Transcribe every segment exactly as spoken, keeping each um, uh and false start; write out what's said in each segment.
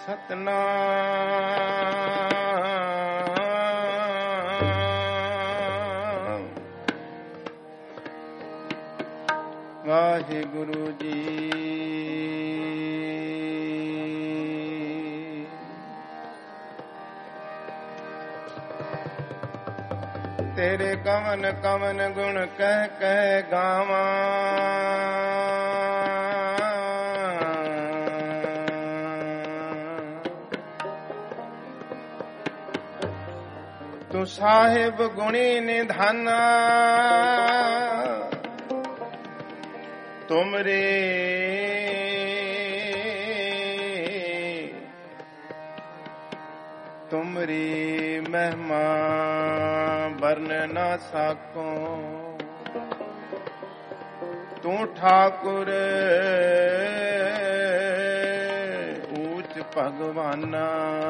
ਸਤਨਾਮ ਵਾਹਿਗੁਰੂ ਜੀ। ਤੇਰੇ ਕਵਨ ਕਵਨ ਗੁਣ ਕਹਿ ਕਹਿ ਗਾਵਾਂ, ਤੂੰ ਸਾਹਿਬ ਗੁਣੀ ਨਿਧਾਨਾ, ਤੁਮਰੇ ਤੁਮਰੀ ਮਹਿਮਾ ਵਰਨ ਨਾ ਸਾਕੋ। ਤੂੰ ਠਾਕੁਰ ਊਚ ਭਗਵਾਨਾ,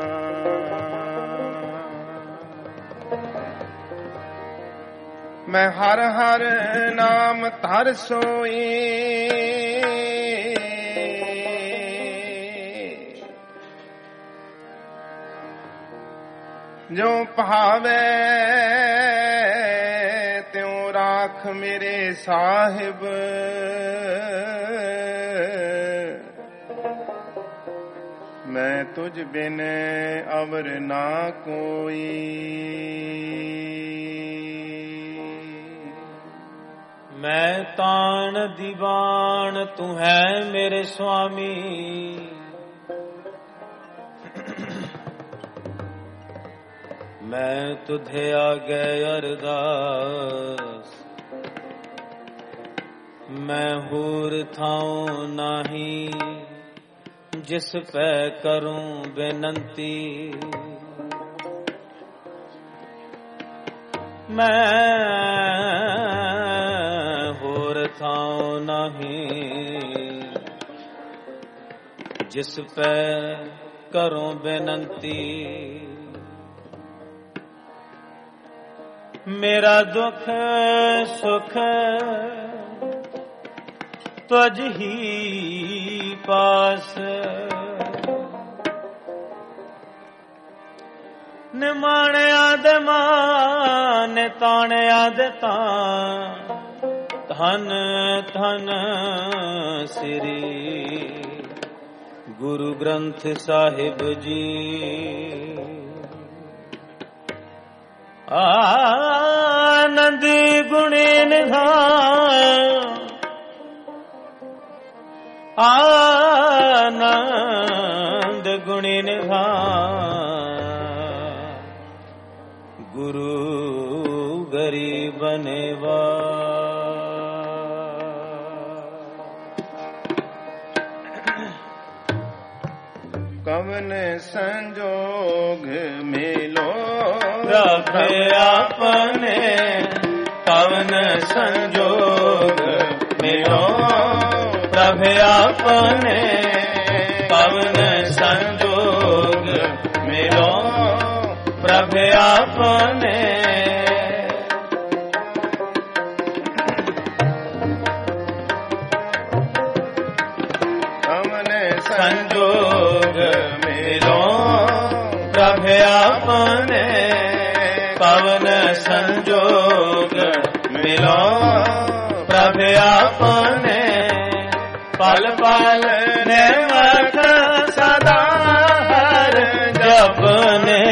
ਮੈਂ ਹਰ ਹਰ ਨਾਮ ਧਰ ਸੋਈ, ਜੋ ਭਾਵੇ ਤਿਉ ਰਾਖ ਮੇਰੇ ਸਾਹਿਬ। ਮੈਂ ਤੁਝ ਬਿਨ ਅਵਰ ਨਾ ਕੋਈ, ਮੈਂ ਤਾਣ ਦੀਵਾਨ ਤੂੰ ਹੈ ਮੇਰੇ ਸੁਆਮੀ। ਮੈਂ ਤੁਧੇ ਆਗੇ ਅਰਦਾਸ, ਮੈਂ ਹੂਰ ਥਾਉ ਨਾਹੀ ਜਿਸ ਪੈ ਕਰੂੰ ਬੇਨੰਤੀ। ਮੈਂ ਹੋਰ ਥਾਉ ਨਹੀਂ ਜਿਸ ਪੈ ਕਰੂੰ ਬੇਨੰਤੀ। ਮੇਰਾ ਦੁੱਖ ਸੁਖ ਤੁਝ ਹੀ ਪਾਸ, ਨਿਮਾਣਿਆ ਦੇ ਮਾਨ ਤਾਣਿਆ ਦੇ ਤਾਂ। ਧਨ ਧਨ ਸ੍ਰੀ ਗੁਰੂ ਗ੍ਰੰਥ ਸਾਹਿਬ ਜੀ। ਆਨੰਦ ਗੁਣੇ ਨਿਧਾਨ, ਆਨੰਦ ਗੁਣੇ ਨਿਧਾਨ। ਗੁਰੂ ਗਰੀਬ ਨੇਵਾ, ਕਵਨ ਸੰਜੋਗ ਮੇਲੋ ਪ੍ਰਭ ਆਪਣੇ। ਕਵਨ ਸੰਜੋਗ ਮੇਲੋ ਪ੍ਰਭ ਆਪਣੇ। ਕਵਨ ਸੰਜੋਗ ਮੇਲੋ ਪ੍ਰਭ ਆਪਣੇ। ਸੰਜੋਗ ਮੇਲੋ ਪ੍ਰਭ ਆਪਣੇ। ਪਵਨ ਸੰਜੋਗ ਮਿਲੋ ਪ੍ਰਭ ਆਪਣੇ। ਪਲ ਪਲ ਨਿਰਮਖ ਸਦਾ ਹਰ ਜਪਨੇ।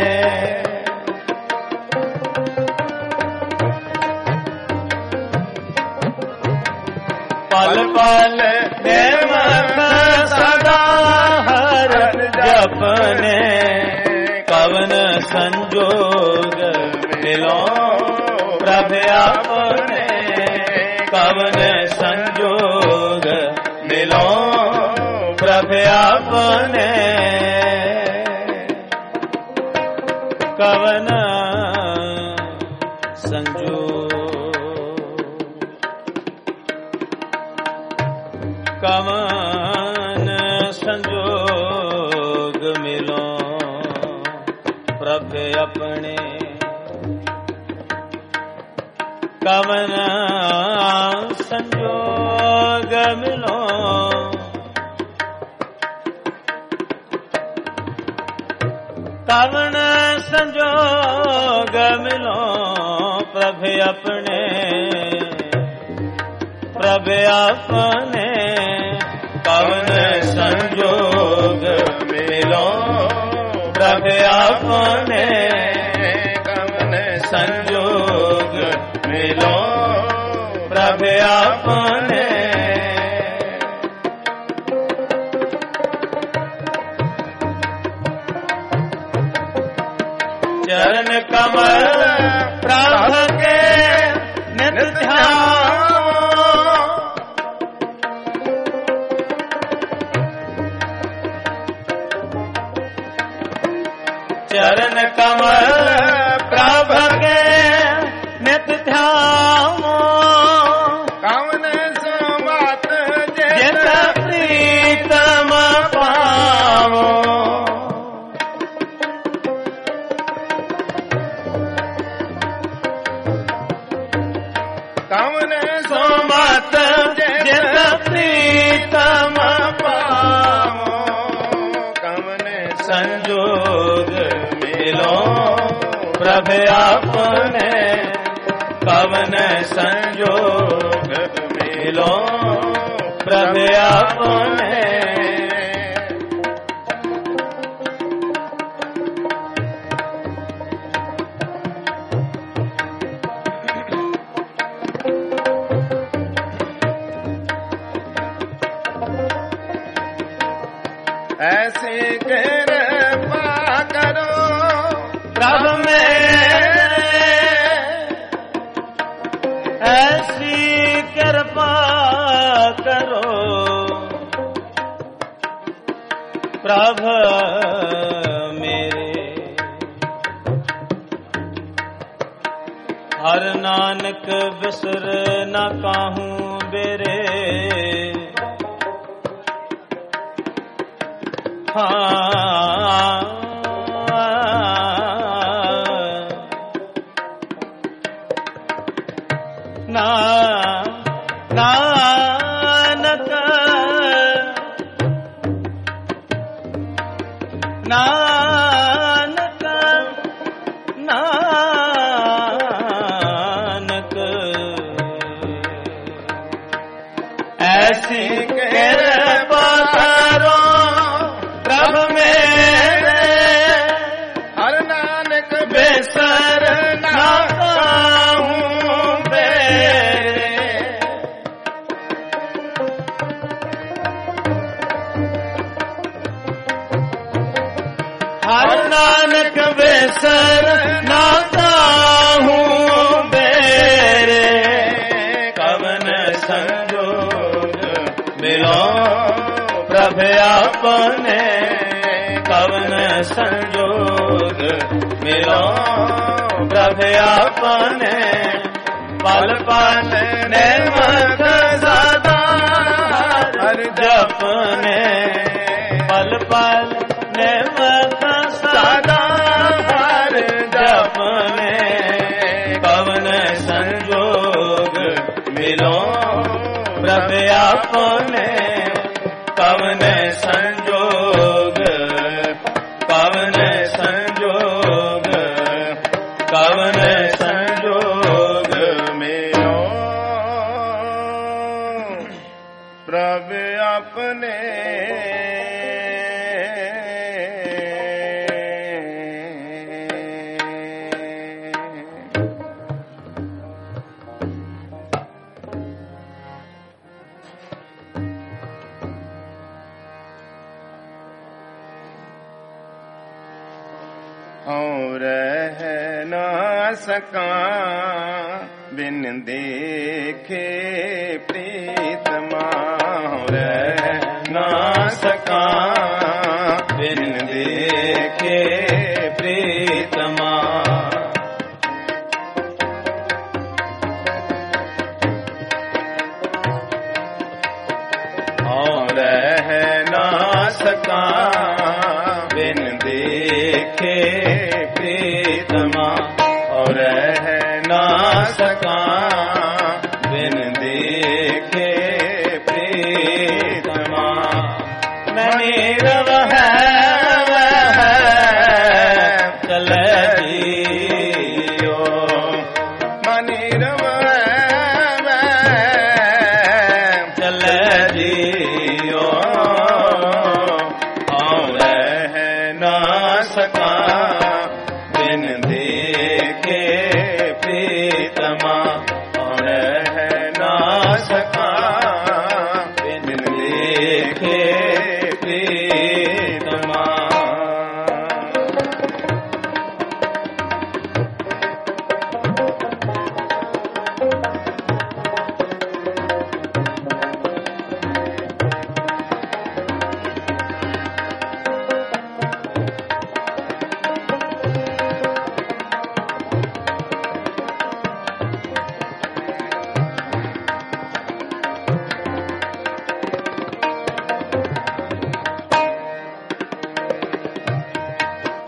ਪਲ ਪਲ ਨਿਰਮਖ ਸਦਾ ਹਰ ਜਪਨੇ। ਕਵਨ ਸੰਜੋਗ ਮਿਲੋ ਪ੍ਰਭ ਆਪਣੇ। ਕਵਨ ਸੰਜੋਗ ਮਿਲੋ ਪ੍ਰਭ ਆਪਣੇ। ਕਵਨ ਸੰਜੋਗ ਕਵਨ ਸੰਜੋਗ ਮਿਲੋ ਪ੍ਰਭ ਆਪਣੇ। ਕਵਨ ਸੰਜੋਗ ਮਿਲੋ कवन संजोग मिलो प्रभ अपने प्रभ अपने कवन संजोग मिलो प्रभ अपने कवन संजोग मिलो प्रभ अपने चरण कमल प्रभ के नित ध्यान चरण कमल प्रभ के नित ध्यान कवन समात जित प्रीतम पावो कवन सोमत जित प्रीतम पावो कवन संजोग मिलो प्रभ अपने कवन संजोग मिलो प्रभ अपने ऐसे कृपा करो प्रभ में ऐसी कृपा करो प्रभ मेरे हर नानक बिसर न काहूँ बेरे हाँ ना नानक नानक नानक ऐसी कृपा करो प्रभ मेरे हर नानक बेसर ना काहूँ बेरे हर नानक बेसर ना काहूँ बेरे कवन संजोग मिलो प्रभ अपने कवन संजोग मिलो प्रभ अपने पल पल निर्मत सदा हर जपने पल पल निर्मत सदा हर जपने कवन संजोग मिलो प्रभ अपने कवन संजोग कवन संजोग कवन संजोग मेरो प्रभ अपने और रह न सका बिन देखे प्रीतमा रह न सका बिन देखे प्रीतमा और रह न सका बिन देखे प्रीतमा और रह न सका बिन देखे प्रीतमा मैं नीरव है वह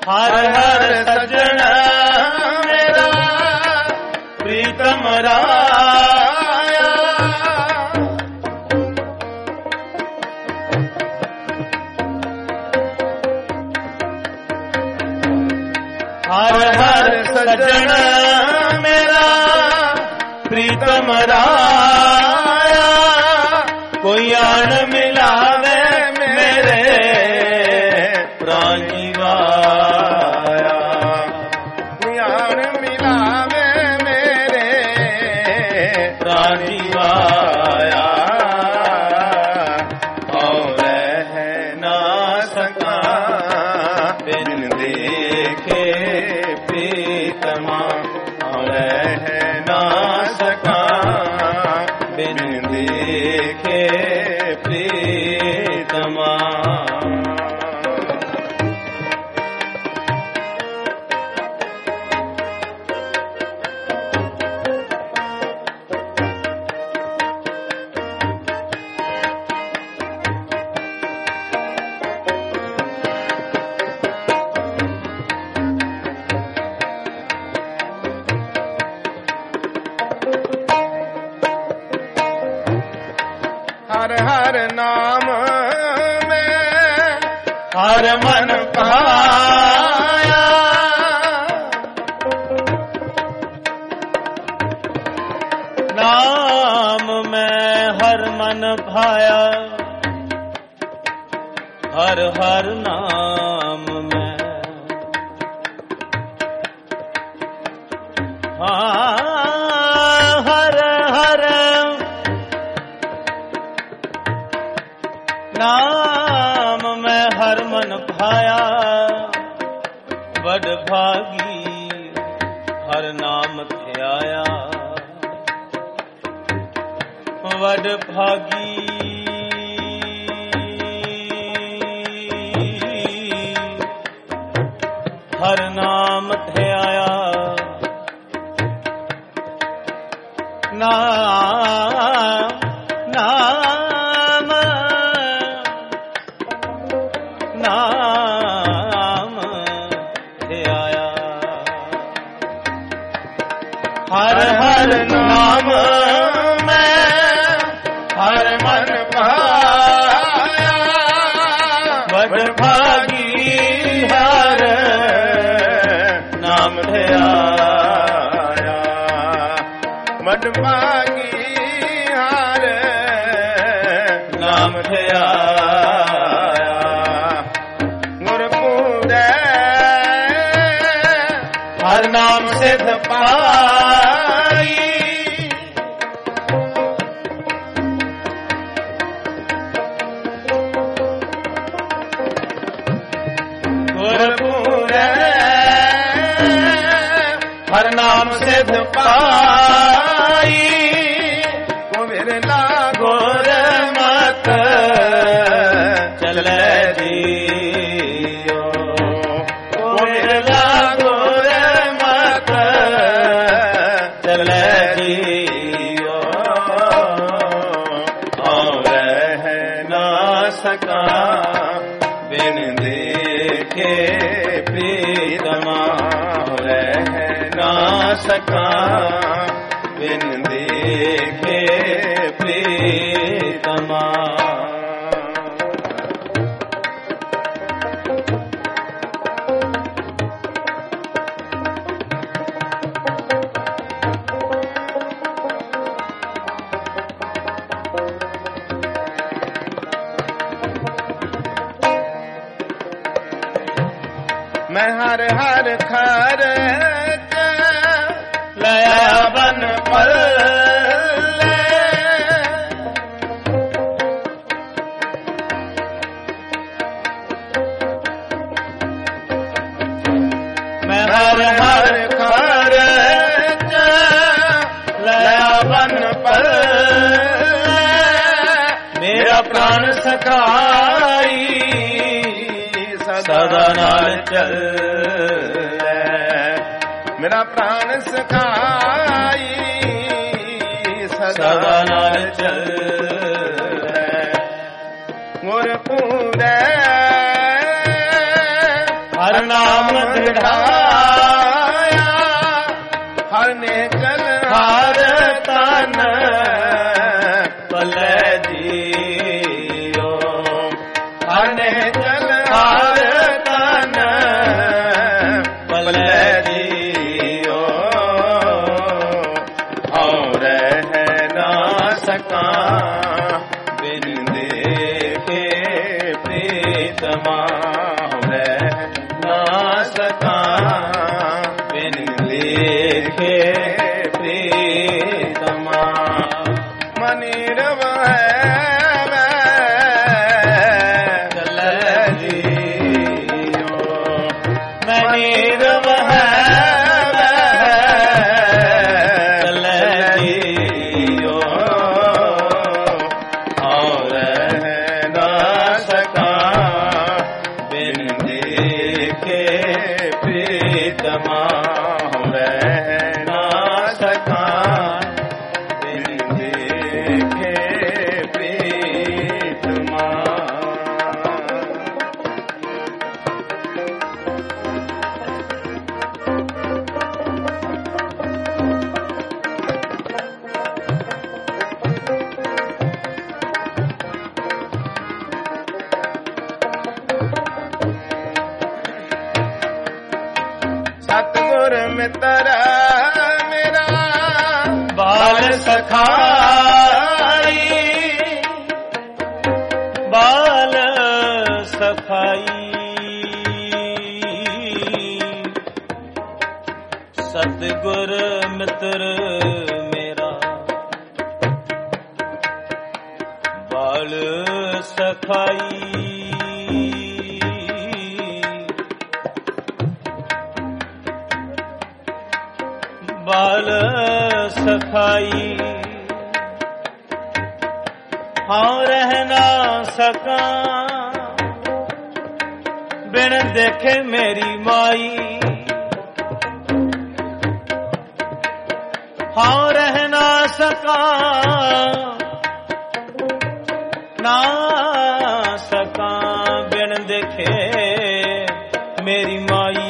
हर हर सजन मेरा प्रीतम राया। हर हर सजन मेरा प्रीतम राया। कोई आन मिलावे मेरे प्राण जीवाया। कोई आन मिलावे मेरे प्राण जीवाया। और रह ना सका बिन देखे प्रीतमा। और रह ना सका बिन देखे प्रीतमा। हर हर नाम में हर मन पाया। नाम में हर मन भाया। हर हर नाम में हाँ हर हर नाम में हर मन भाया। बड़ भागी हर नाम ध्याया। बड़ भागी हर नाम ध्याया। नाम नाम नाम ध्याया। हर हर नाम में हर मन पाया। बड़ भागी हर नाम ध्याया। बड़ भागी हर नाम ध्याया। गुरपुरे हर नाम सिद्ध पाई। गुरपुरे हर नाम सिद्ध पाई। कुबेर लागो गोर मत चले जियो। गोर लागो रे मत चले जियो। और रह ना सका बिन देखे प्रीतमा। रह ना सका बिन देखे प्रीतमा। मैं हर हर खर लया बन पर मैं हर हर खर लया बन पर। मेरा प्राण सखाई सदा नाल चल। मेरा प्राण सखाई सदा नाल चल। गुरपुरे हर ਨਾਮ ਦ੍ਰਿੜਾਇਆ, ਹਰ ਨੇ ਚਲ ਹਰ ਤਨ ਭਲੇ ਜੀਓ, ਹਰ ਨੇ ਚਲ ਹਰ ਤਨ ਭਲੇ ਜੀਓ, ਹਉ ਰਹਿ ਨਾ ਸਕਾਂ ਬਿਨ ਦੇਖੇ ਪ੍ਰੀਤਮਾ, ਰਹਿ ਨਾ ਸਕਾਂ ਬਿਨ ਦੇਖੇ ਪ੍ਰੀਤਮਾ, ਮਨਿ ਰਵੈ ਚਲੇ ਜੀਓ, ਮਨਿ ਰਵੈ ਚਲੇ ਜੀਓ, ਹਉ ਰਹਿ ਨਾ ਸਕਾਂ ਬਿਨ ਦੇਖੇ ਪ੍ਰੀਤਮਾ, ਰਹਿ ਨਾ ਸਕਾਂ ਬਿਨ ਦੇਖੇ ਪ੍ਰੀਤਮਾ। ਸਤਿਗੁਰ ਮਿੱਤਰ ਮੇਰਾ ਬਾਲ ਸਖਾਈ, ਬਾਲ ਸਖਾਈ, ਸਤਿਗੁਰ ਮਿੱਤਰ ਮੇਰਾ ਬਾਲ ਸਖਾਈ, ਬਾਲ ਸਖਾਈ, ਹਾਂ ਰਹਿ ਨਾ ਸਕਾਂ ਬਿਨ ਦੇਖੇ ਮੇਰੀ ਮਾਈ, ਹਾਂ ਰਹਿ ਨਾ ਸਕਾਂ ਨਾ ਸਕਾਂ ਬਿਨ ਦੇਖੇ ਮੇਰੀ ਮਾਈ,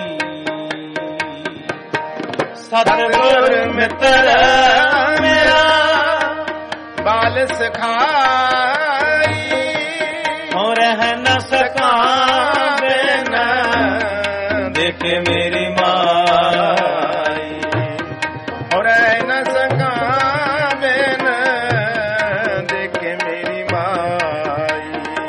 ਸਤਿਗੁਰ ਮਿੱਤਰ ਮੇਰਾ ਬਾਲ ਸਖਾਈ, ਹੋ ਰਹਿ ਨ ਸਕਾਂ ਬਿਨ ਦੇਖੇ ਮੇਰੀ ਮਾਈ, ਹੋ ਰਹਿ ਨ ਸਕਾਂ ਬਿਨ ਦੇਖੇ ਮੇਰੀ ਮਾਈ,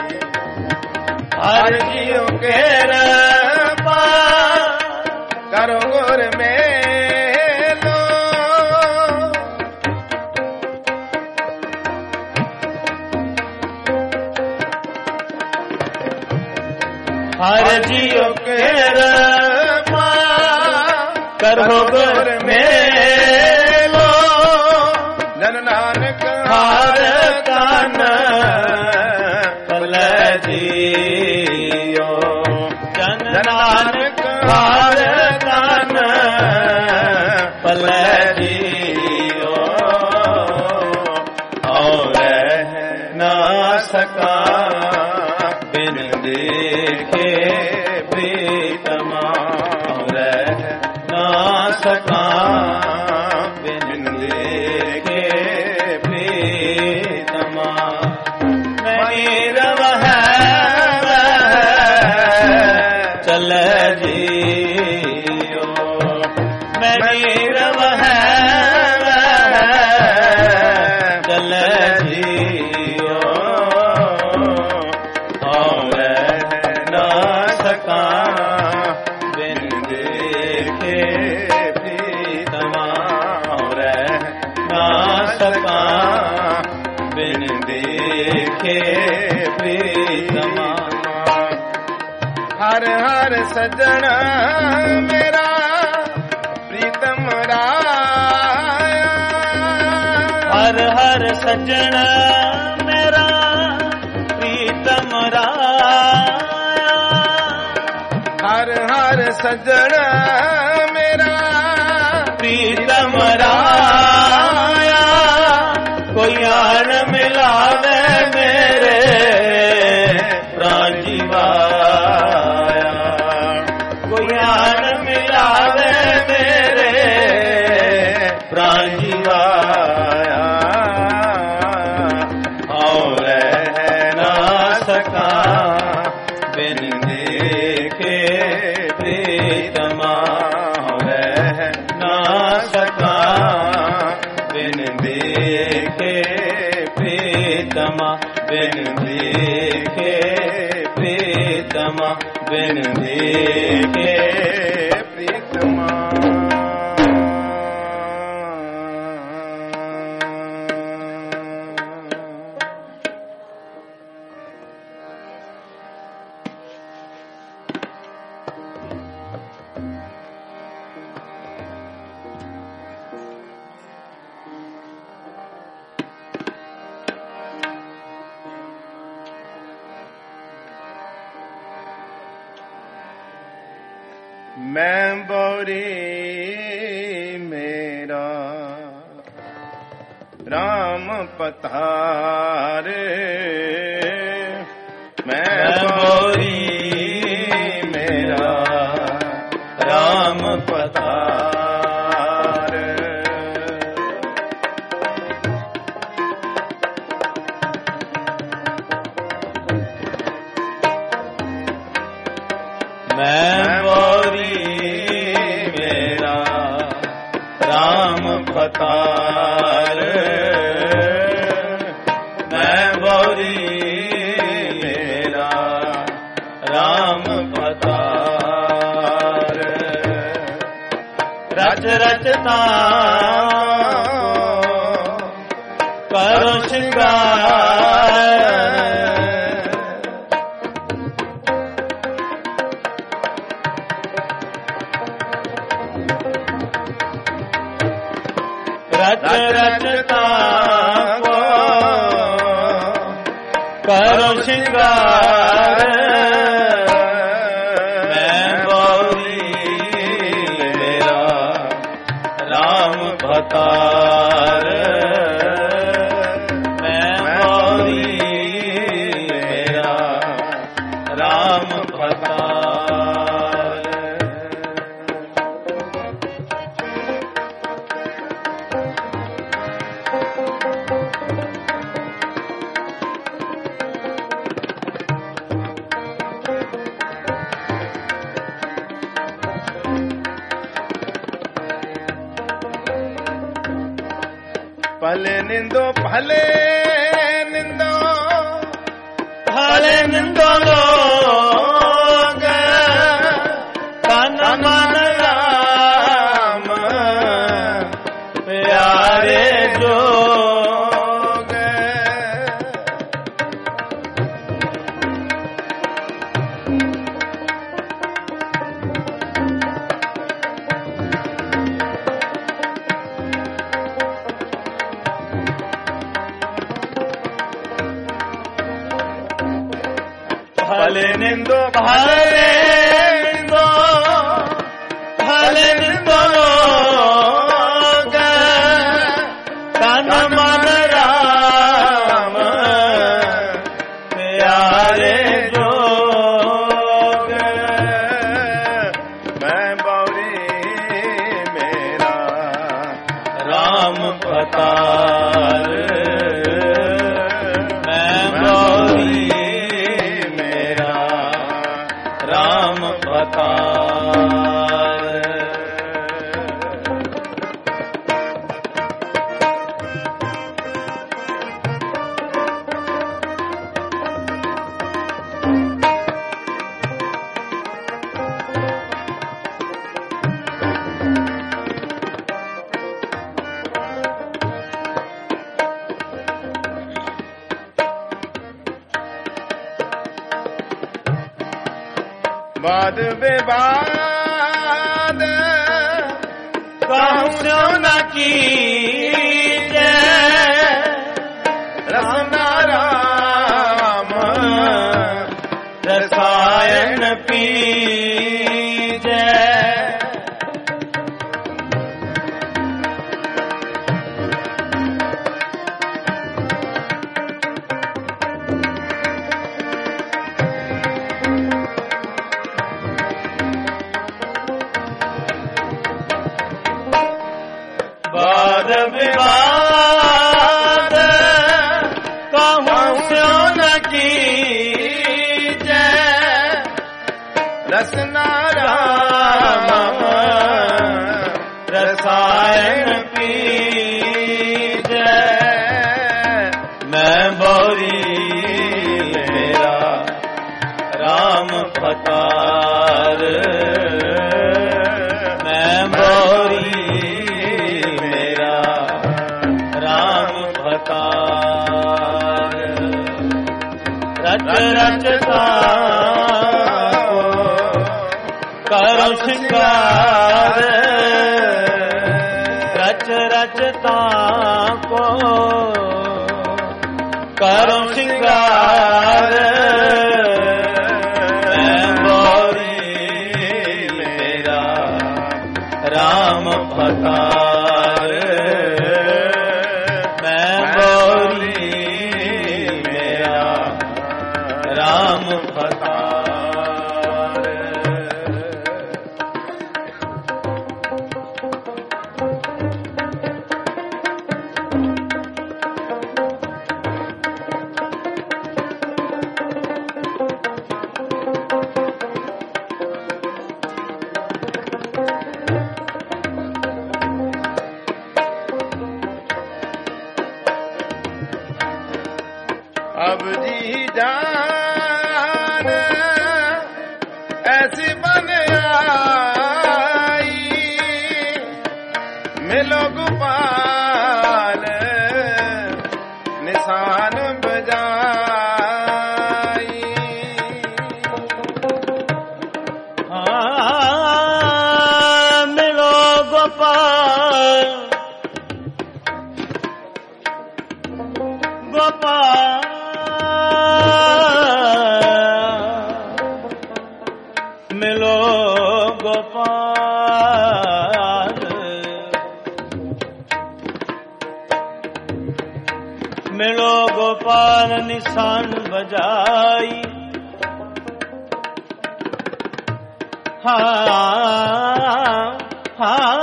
ਹਰ ਜੀਉ ਕਿਰਪਾ ਕਰੋ ਗੁਰ ਮੇਲੋ, ਹਰ ਜੀਉ ਕਿਰਪਾ ਕਰੋ ਗੁਰ ਮੇਲੋ, ਜਨ ਨਾਨਕ ਹਰ ਤਨ ਭਲੇ ਜੀਓ, ਜਨ ਨਾਨਕ ਹਰ ਤਨ ਭਲੇ ਜੀਓ, ਹਉ ਰਹਿ ਨਾ ਸਕਾਂ ਬਿਨ ਦੇਖੇ ਪ੍ਰੀਤਮਾ, ਰਹਿ ਨਾ ਸਕਾਂ ਬਿਨ ਦੇਖੇ ਪ੍ਰੀਤਮਾ, ਮਨੀ ਰਵਹਿ ਚਲੇ ਜੀਓ, ਮਨੀ ਰਵਹਿ ਚਲੇ ਜੀਓ, ਹਉ ਰਹਿ ਨਾ ਸਕਾਂ ਬਿਨ ਦੇਖੇ ਪ੍ਰੀਤਮਾ, ਰਹਿ ਨਾ ਸਕਾਂ ਬਿਨ ਦੇਖੇ ਪ੍ਰੀਤਮਾ। ਹਰ ਹਰ ਸੱਜਣ ਮੇਰਾ ਪ੍ਰੀਤਮ ਰਾਇਆ, ਹਰ ਹਰ ਸੱਜਣ ਮੇਰਾ ਪ੍ਰੀਤਮ ਰਾਇਆ, ਹਰ ਹਰ ਸੱਜਣ ਮੇਰਾ ਪ੍ਰੀਤਮ ਰਾਇਆ, ਕੋਈ ਆਣ ਮਿਲਾਵੇ ਮੇਰੇ ਪ੍ਰਾਣ ਜੀਵਾਇਆ, प्रीतमा बिन देखे प्रीतमा बिन देखे प्रीतमा मैं बोरी मेरा राम पधारे मैं बोरी मेरा राम पधारे मैं पतार मैं बोरी मेरा राम पतार रच रचता करो श्रृंगार रच रचता को करो श्रृंगार मैं बोरी मेरा राम भतार मैं बोरी मेरा राम भतार भले निंदो भले निंदो भले निंदो लोग तन मन राम प्यारे जोग भले निंदो भले निंदो भले निंदो लोग तन मन राम प्यारे जोग मैं बोरी मेरा राम पतार मैं बोरी राम पतार वाद विवाद कहूँ न की रसना राम रसायन पी वाद विवाद कहूँ न की रसना राम रसायन पी मैं बौरी मेरा राम फतार, मैं बौरी मेरा राम फतार। रच रचता को करो श्रृंगार, रच रचता को करो श्रृंगार, मैं बौरी मेरा राम फतार, मैं बौरी मेरा राम फतार। अब जी जान ऐसी बन आई, मिलो गोपाल निशान बजाई। हाँ मिलो गोपाल गोपाल मिलो गोपाल, मिलो गोपाल निशान बजाई। हाँ हाँ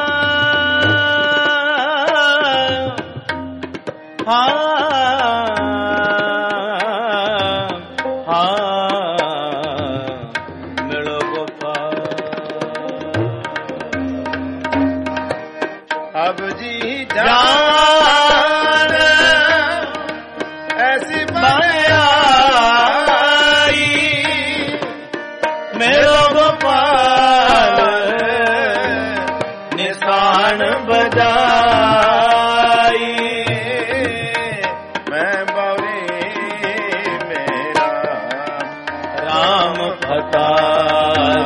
हाँ अब जी जान ऐसी बन आई, मेरो गोपाल निशान बजाई। मैं बौरी मेरा राम फतार,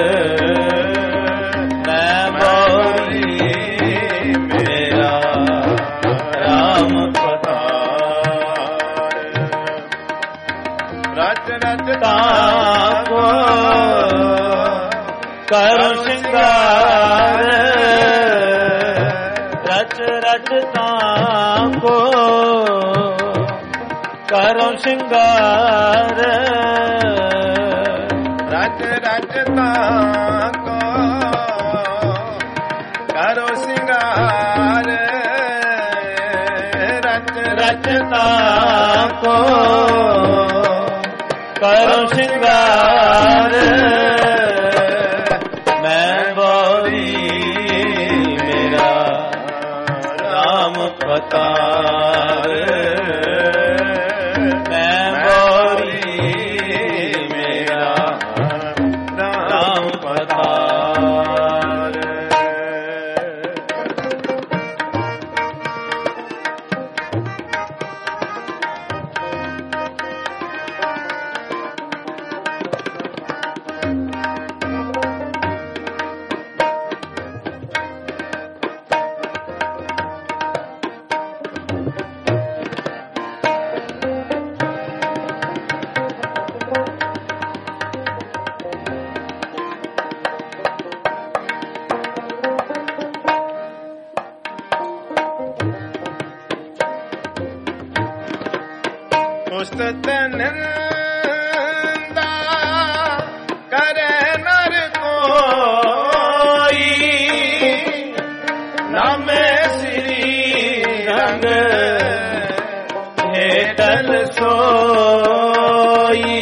मैं बौरी मेरा राम फतार। रच रचता को करो श्रृंगार, रच रचता को करो श्रृंगार, रच रचता को करो श्रृंगार, रच रचता को करो श्रृंगार, मैं बौरी मेरा राम फतार, मैं बौरी मेरा राम फतार। पुस्तक निंदा करे नर कोई, नामे श्री रंग हेतल सोई।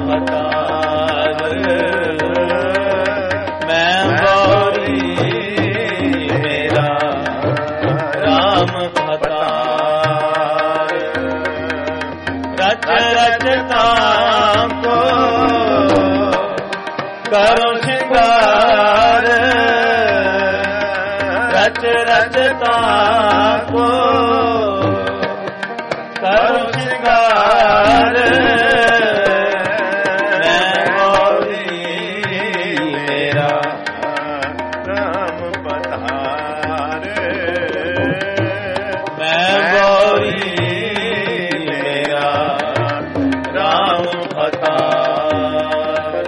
ਅਵਤਾਰ ਮੈਂ ਗੌਰੀ ਮੇਰਾ ਰਾਮ ਅਵਤਾਰ ਰਚ ਰਚਤਾ ਕੋ ਕਰੋ ਸ਼ਿੰਗਾਰ ਰਚ ਰਚਤਾ ਕੋ ਕਰੋ ਸ਼ਿੰਗਾਰ ਮੈਂ ਗੌਰੀ ਮੇਰਾ ਰਾਮ ਪਤਾਰ ਮੈਂ ਗੌਰੀ ਮੇਰਾ ਰਾਮ ਅਵਤਾਰ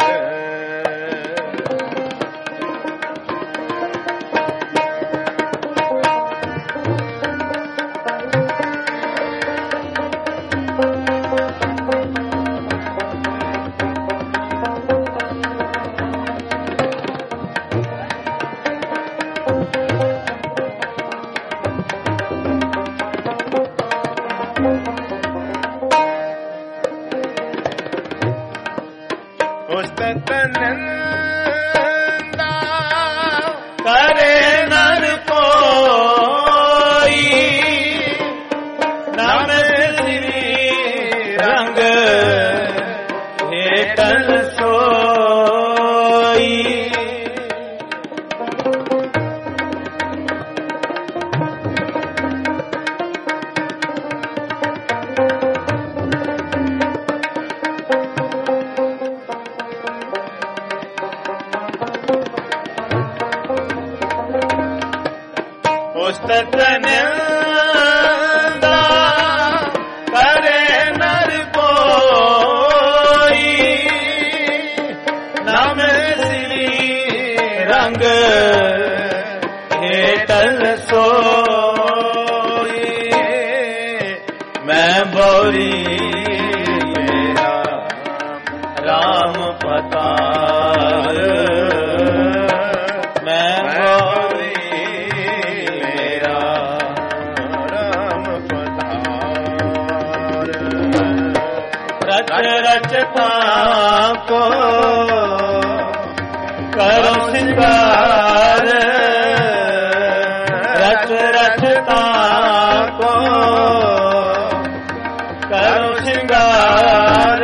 ਉਸਤਤ ਨੰਦਾ ਕਰੇ ਨਰ ਕੋਈ ਨਾਮ ਸ੍ਰੀ ਰੰਗ ਹੇਠਲ ਸੋਈ ਉਸਤਤ ਨੰਦਾ ਕਰੇ ਨਰ ਕੋਈ ਨਾਮ ਸ੍ਰੀ ਰੰਗ ਹੇਠਲ ਸੋਈ ਮੈਂ ਬੋਰੀ ਮੇਰਾ ਰਾਮ ਪਤਾਰ ਮੈਂ ਬੋਰੀ ਮੇਰਾ ਰਾਮ ਪਤਾਰ ਰਚ ਰਚਤਾ ਕੋ ਕਰੋ ਸ਼ਿੰਗਾਰ ਰਚ ਰਚਤਾ ਕੋ ਕਰੋ ਸ਼ਿੰਗਾਰ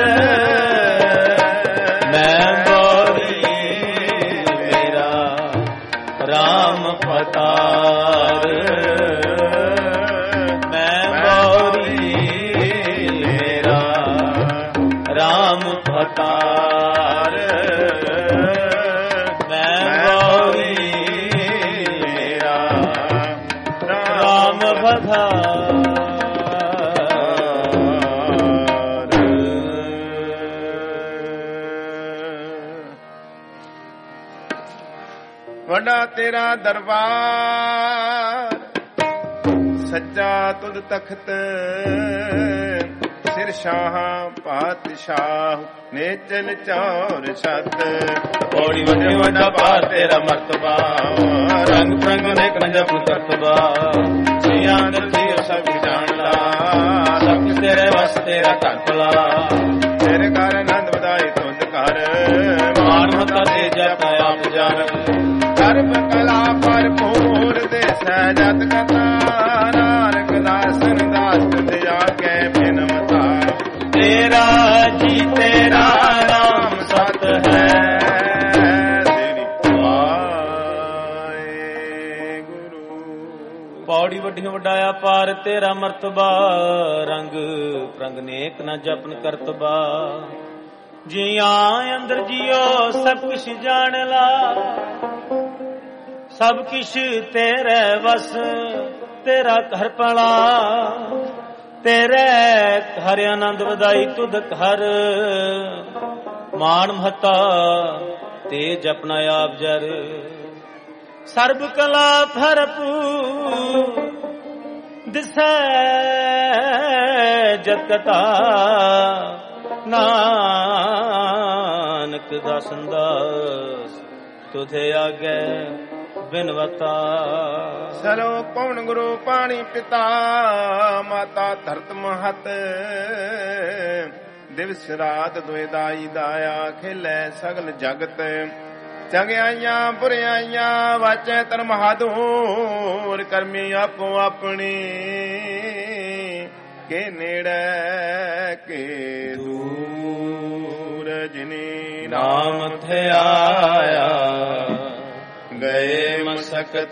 ਮੈਂ ਗੌਰੀ ਮੇਰਾ ਰਾਮ ਪਤਾਰ ਮੈਂ ਗੌਰੀ ਮੇਰਾ ਰਾਮ ਪਤਾਰ ਮੈਂ ਗੌਰੀ ਮੇਰਾ ਰਾਮ ਪਤਾਰ ਵੱਡਾ ਤੇਰਾ ਦਰਬਾਰ ਸੱਚਾ ਤੁਧ ਤਖਤ ਸਿਰ ਸ਼ਾਹ ਪਾਤਸ਼ਾਹ ਨੇਚਲ ਚੌਰ ਛੱਤ ਪੌੜੀ ਵੱਡੇ ਵੱਡਾ ਪਾਰ ਤੇਰਾ ਮਰਤਬਾ ਰੰਗ ਪ੍ਰੰਗ ਨੇ ਕੰਜਪ ਕਰਤਬਾ ਜੀਆਂ ਅੰਦਰ ਜੀਵ ਸਭ ਜਾਣਦਾ ਸਭ ਤੇਰੇ ਵਸ ਤੇਰਾ ਘਰ ਭਲਾ ਤੇਰੇ ਘਰ ਆਨੰਦ ਵਧਾਈ ਤੁਧ ਘਰ ਮਾਨ ਮਤਾ ਦੇ ਜਪ ਆਪ ਜਾਣ ਸਰਬ ਕਲਾ ਭਰਪੂਰ ਦੇ ਸਹਿਜਤ ਕਥਾ ਨਾਨਕ ਦਾਸਨ ਦਾਸ ਤੇ ਆਗੇ ਬਿਨ ਮਤਾ ਤੇਰਾ ਜੀ ਤੇਰਾ ਨਾਮ ਸਤ ਹੈ ਤੇਰੀ ਵਾਹਿਗੁਰੂ ਪੌੜੀ ਵੱਡੀਆਂ ਵਡਾਇਆ ਪਾਰ ਤੇਰਾ ਮਰਤਬਾ ਰੰਗ ਪ੍ਰੰਗ ਨੇਕ ਨਾ ਜਪਨ ਕਰਤਬਾ ਜੀਆਂ ਅੰਦਰ ਜਿਉ ਸਭ ਕੁਛ ਜਾਣ ਲਾ ਸਭ ਕਿਛ ਤੇਰੇ ਵਸ ਤੇਰਾ ਘਰ ਪਲਾ ਤੇਰੇ ਘਰ ਆਨੰਦ ਵਧਾਈ ਤੁਧ ਘਰ ਮਾਨ ਮਹਤਾ ਤੇ ਜਪਨਾ ਆਪ ਜਰ ਸਰਬ ਕਲਾ ਭਰਪੂਰ ਦਿਸੈ ਜਗਤਾ ਨਾਨਕ ਦਾਸਨ ਦਾਸ ਤੁਧੇ ਆਗੇ ਬਿਨਵਤਾ ਸਰੋ ਪਵਨ ਗੁਰੂ ਪਾਣੀ ਪਿਤਾ ਮਾਤਾ ਧਰਤ ਮਹਤ ਦਿਵਸ ਰਾਤ ਦੁਇ ਦਾਈ ਦਾਇਆ ਖੇਲੇ ਸਗਲ ਜਗਤ ਚੰਗਿਆਈਆਂ ਬੁਰਿਆਈਆਂ ਵਾਚੈ ਧਰਮ ਹਾਦੂਰ ਕਰਮੀ ਆਪੋ ਆਪਣੀ ਕੇ ਨੇੜੇ ਕੇ ਦੂਰ ਜਿਨੀ ਨਾਮ ਧਿਆਇਆ ਗਏ ਮਸਕਤ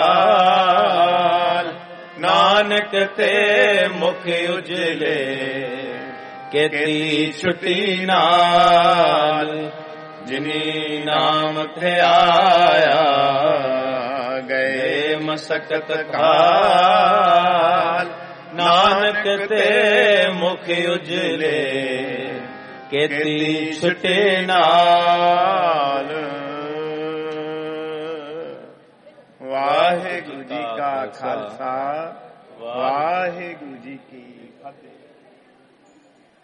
ਕਾਲ ਨਾਨਕ ਤੇ ਮੁਖ ਉਜਲੇ ਕੇਤੀ ਛੁਟੀ ਨਾਲ ਜਿਨੀ ਨਾਮ ਧਿਆਇਆ ਗਏ ਮਸਕਤ ਕਾਲ ਨਾਨਕ ਤੇ ਮੁਖ ਉਜਲੇ ਕੇਤੀ ਛੁਟੇ ਨਾਲ। ਵਾਹਿਗੁਰੂ ਜੀ ਕਾ ਖਾਲਸਾ ਵਾਹਿਗੁਰੂ